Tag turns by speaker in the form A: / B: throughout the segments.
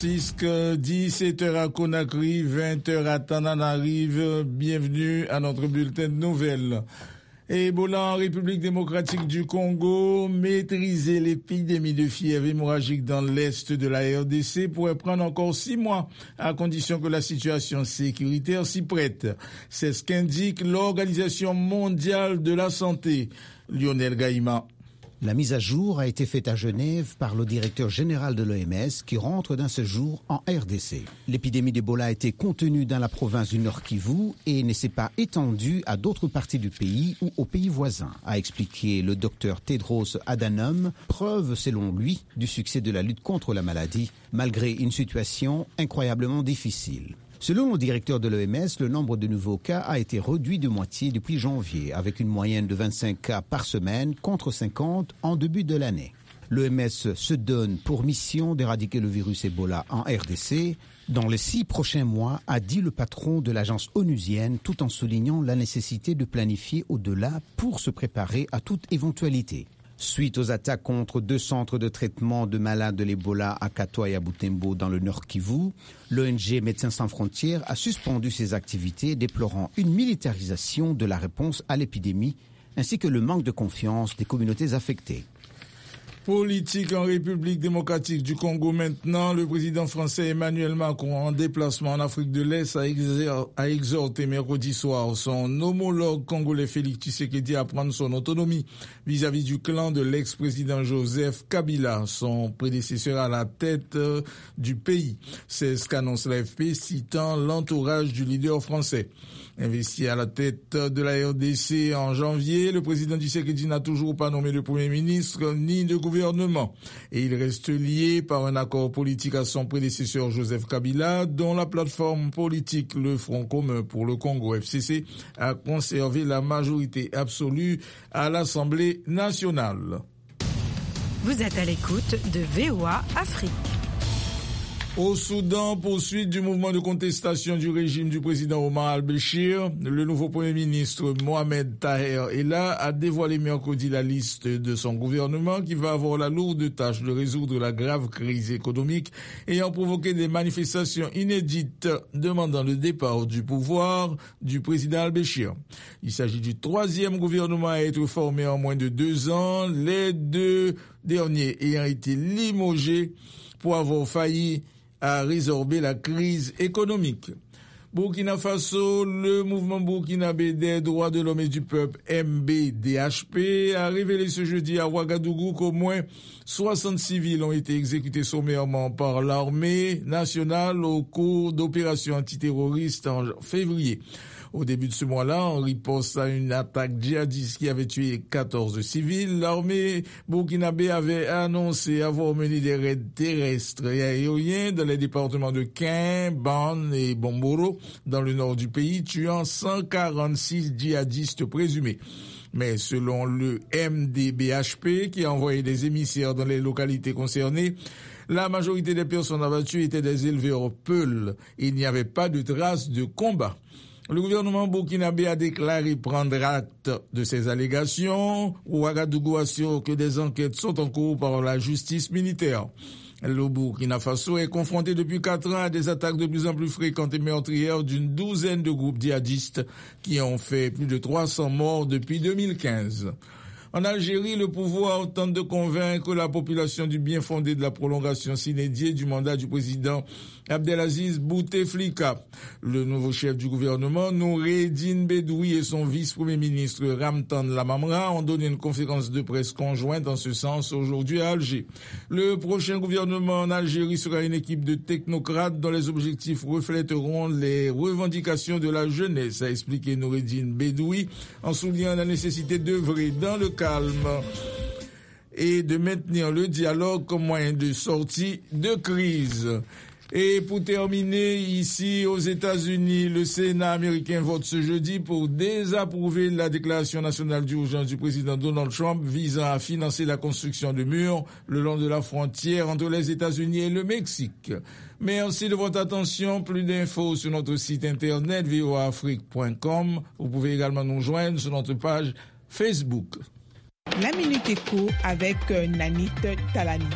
A: 17h à Conakry, 20h à Tananarive. Bienvenue à notre bulletin de nouvelles. Ebola en République démocratique du Congo, maîtriser l'épidémie de fièvre hémorragique dans l'est de la RDC pourrait prendre encore 6 mois, à condition que la situation sécuritaire s'y prête. C'est ce qu'indique l'Organisation mondiale de la santé. Lionel Gaïma.
B: La mise à jour a été faite à Genève par le directeur général de l'OMS qui rentre d'un séjour en RDC. L'épidémie d'Ebola a été contenue dans la province du Nord Kivu et ne s'est pas étendue à d'autres parties du pays ou aux pays voisins, a expliqué le docteur Tedros Adhanom, preuve selon lui du succès de la lutte contre la maladie, malgré une situation incroyablement difficile. Selon le directeur de l'OMS, le nombre de nouveaux cas a été réduit de moitié depuis janvier, avec une moyenne de 25 cas par semaine contre 50 en début de l'année. L'OMS se donne pour mission d'éradiquer le virus Ebola en RDC dans les 6 prochains mois, a dit le patron de l'agence onusienne, tout en soulignant la nécessité de planifier au-delà pour se préparer à toute éventualité. Suite aux attaques contre 2 centres de traitement de malades de l'Ebola à Katwa et à Butembo dans le Nord Kivu, l'ONG Médecins sans frontières a suspendu ses activités, déplorant une militarisation de la réponse à l'épidémie ainsi que le manque de confiance des communautés affectées.
A: Politique en République démocratique du Congo maintenant. Le président français Emmanuel Macron, en déplacement en Afrique de l'Est, a exhorté mercredi soir son homologue congolais Félix Tshisekedi à prendre son autonomie vis-à-vis du clan de l'ex-président Joseph Kabila, son prédécesseur à la tête du pays. C'est ce qu'annonce l'AFP citant l'entourage du leader français. Investi à la tête de la RDC en janvier, le président Tshisekedi n'a toujours pas nommé de premier ministre ni de gouvernement. Et il reste lié par un accord politique à son prédécesseur Joseph Kabila, dont la plateforme politique Le Front commun pour le Congo FCC a conservé la majorité absolue à l'Assemblée nationale.
C: Vous êtes à l'écoute de VOA Afrique.
A: Au Soudan, poursuite du mouvement de contestation du régime du président Omar al-Béchir, le nouveau premier ministre Mohamed Taher Ella a dévoilé mercredi la liste de son gouvernement qui va avoir la lourde tâche de résoudre la grave crise économique ayant provoqué des manifestations inédites demandant le départ du pouvoir du président al-Béchir. Il s'agit du 3e gouvernement à être formé en moins de 2 ans, les 2 derniers ayant été limogés pour avoir failli à résorber la crise économique. Burkina Faso, le mouvement burkinabé des droits de l'homme et du peuple MBDHP a révélé ce jeudi à Ouagadougou qu'au moins 60 civils ont été exécutés sommairement par l'armée nationale au cours d'opérations antiterroristes en février. Au début de ce mois-là, en riposte à une attaque djihadiste qui avait tué 14 civils, l'armée burkinabé avait annoncé avoir mené des raids terrestres et aériens dans les départements de Kin, Ban et Bomboro, dans le nord du pays, tuant 146 djihadistes présumés. Mais selon le MDBHP, qui a envoyé des émissaires dans les localités concernées, la majorité des personnes abattues étaient des éleveurs peuls. Il n'y avait pas de traces de combat. Le gouvernement burkinabé a déclaré prendre acte de ces allégations. Ouagadougou assure que des enquêtes sont en cours par la justice militaire. Le Burkina Faso est confronté depuis 4 ans à des attaques de plus en plus fréquentes et meurtrières d'une douzaine de groupes djihadistes qui ont fait plus de 300 morts depuis 2015. En Algérie, le pouvoir tente de convaincre la population du bien fondé de la prolongation sine die du mandat du président Abdelaziz Bouteflika. Le nouveau chef du gouvernement, Noureddine Bedoui, et son vice-premier ministre Ramtan Lamamra ont donné une conférence de presse conjointe en ce sens aujourd'hui à Alger. Le prochain gouvernement en Algérie sera une équipe de technocrates dont les objectifs reflèteront les revendications de la jeunesse, a expliqué Noureddine Bedoui, en soulignant la nécessité d'œuvrer dans le calme et de maintenir le dialogue comme moyen de sortie de crise. Et pour terminer, ici aux États-Unis, le Sénat américain vote ce jeudi pour désapprouver la déclaration nationale d'urgence du président Donald Trump visant à financer la construction de murs le long de la frontière entre les États-Unis et le Mexique. Merci de votre attention. Plus d'infos sur notre site internet voaafrique.com. Vous pouvez également nous joindre sur notre page Facebook.
D: La Minute Éco avec Nanit Talani.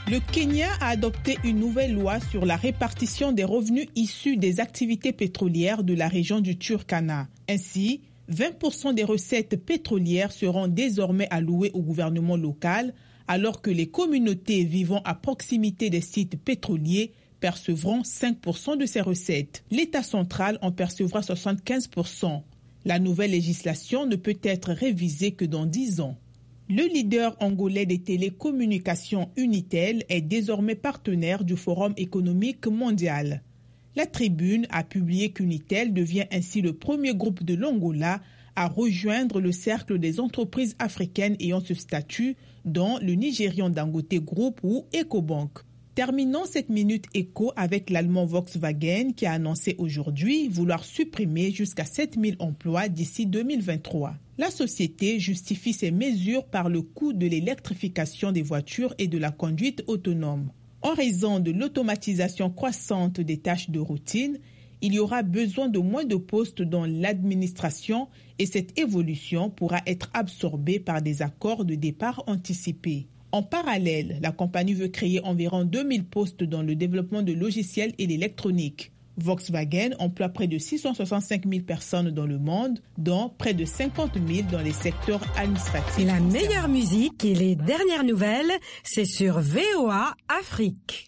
D: Le Kenya a adopté une nouvelle loi sur la répartition des revenus issus des activités pétrolières de la région du Turkana. Ainsi, 20% des recettes pétrolières seront désormais allouées au gouvernement local, alors que les communautés vivant à proximité des sites pétroliers percevront 5% de ces recettes. L'État central en percevra 75%. La nouvelle législation ne peut être révisée que dans 10 ans. Le leader angolais des télécommunications Unitel est désormais partenaire du Forum économique mondial. La Tribune a publié qu'Unitel devient ainsi le premier groupe de l'Angola à rejoindre le cercle des entreprises africaines ayant ce statut, dont le Nigérian Dangote Group ou Ecobank. Terminons cette minute éco avec l'allemand Volkswagen qui a annoncé aujourd'hui vouloir supprimer jusqu'à 7000 emplois d'ici 2023. La société justifie ces mesures par le coût de l'électrification des voitures et de la conduite autonome. En raison de l'automatisation croissante des tâches de routine, il y aura besoin de moins de postes dans l'administration et cette évolution pourra être absorbée par des accords de départ anticipés. En parallèle, la compagnie veut créer environ 2000 postes dans le développement de logiciels et l'électronique. Volkswagen emploie près de 665 000 personnes dans le monde, dont près de 50 000 dans les secteurs administratifs.
C: La meilleure musique et les dernières nouvelles, c'est sur VOA Afrique.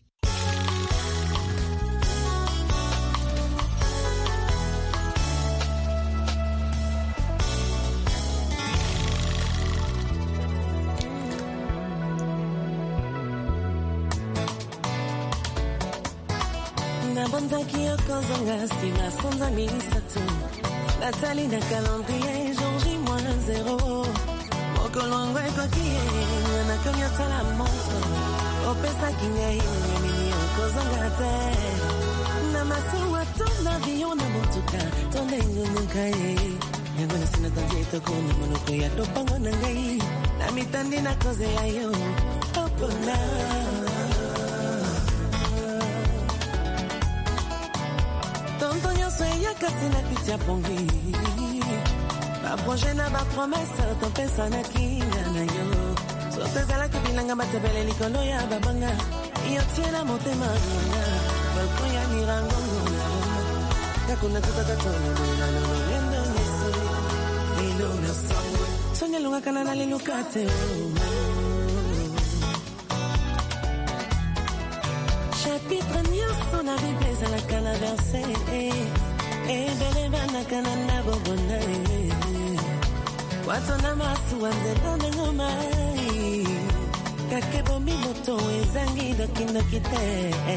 E: Nabonzaki okozonga sima sonza milisatu Nathalie na calendrier Georgie -0 Mokolongo ekokie Nana konya tala montre Opesa kingai Nyamini okozonga te Namasu watu na viyo na motuka Tonde ngumuka Yango na sina tanzi toko na monoko ya dopango na ngai Na mitandi na koze ya yo Opona Tontonyo soya kasina kitia pongi Ba projet na ba promesse Tompesa na kinga na yo Sotezala kibilanga matebele likolo ya babanga Iyo tiena motema nanga Balkon ya mirango Kakuna tutatatono Nuna nuna nendo nisi Nilo na songo Sonya lunga kanana lilukate Chapitre nyonso na Bible ezalaka na verse ebele banaka na ndabobona wato na masuwa nzela ndenge mai kaka ebomi moto ezangi dokindoki te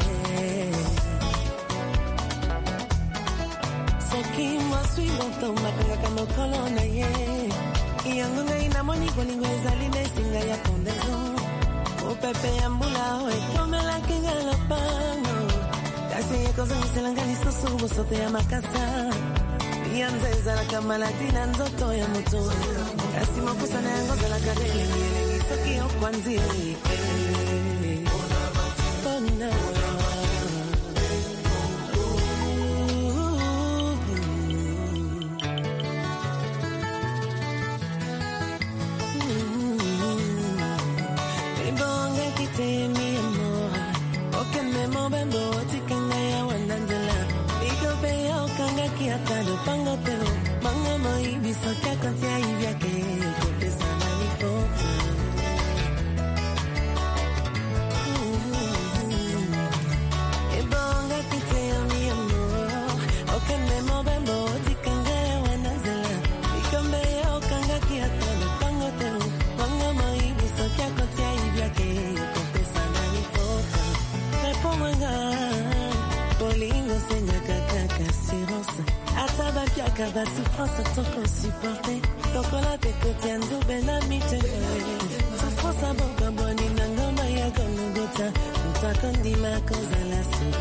E: soki mwaswi moto bakangaka mokolo na ye yango ngai namoni bolingo ezali nesinga ya fondaison Pepe ya mbula ekomelaki nga lopango kasi ekozongisela lisusu bosoto ya makasa ya nze ezalaka maladi na nzoto ya moto kasi mokusa na yango ezalaka delengi soki okwanzi Kaba souffrance toko supporter Tokola te kotia nzube na mitele Souffrance aboka boni na ngoma ya konugota Utakondima kozala souffrance